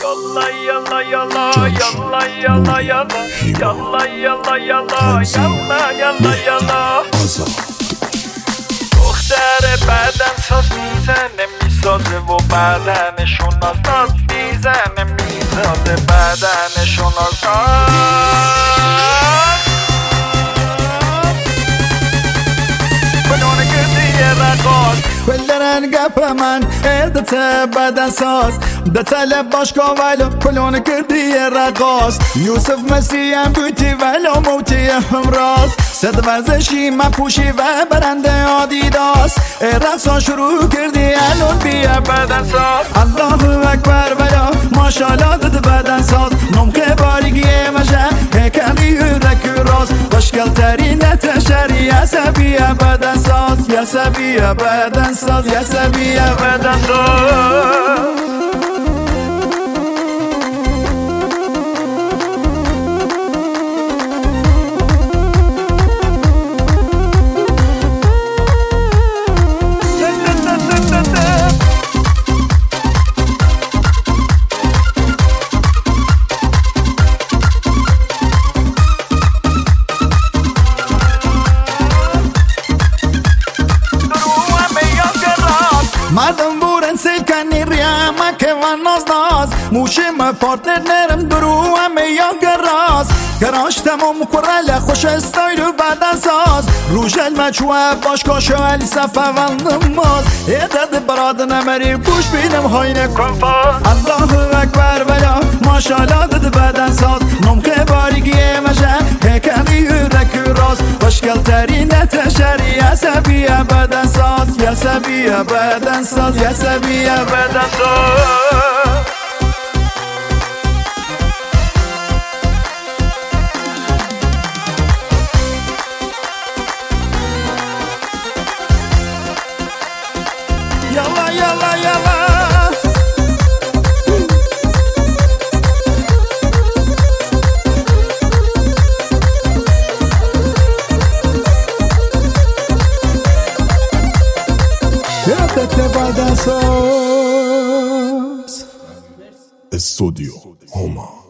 Yalla yalla yalla yalla yalla yalla yalla yalla yalla yalla yalla yalla دختر بدن ساز میزنه میسازه و بدنشون آزاد میزنه میسازه بدنشون آزاد بدون گردی رقاص كلنا نقبل من عدت بدن ساز بتلب باشكا ولو كلون كردي الرقاص يوسف مسيح بوتي ولو موتي همراز صد ورزشی من پوشی و برنده آدیداس رقصا شروع کردی الان بیا بدن ساز الله اکبر ولا ماشاءالله دد بدن ساز نمکه باریگیه مجه هکلی یورک راز خوشگل ترین تشری یسبیه بدن ساز یسبیه بدن ساز یسبیه بدن ساز مردم بورن سیکنی ریامه که و ناز موشیم پارتنر نرم درو همه یا گراز گراش تمام کرل خوش استایل و بدن ساز روش المچوه باشکا شوالی صف اول نماز ایدد براد نمری بوش بینم هاینه کنفاز الله اکبر ولا ماشاءالله دد بدن ساز نمکه باریگیه مجه هکلی یورک راز خوشگل ترین تشری یسبیه بدن ساز یسبیه بدن ساز یسبیه بدن ساز يلا يلا يلا يا تتبع صوص استوديو هما.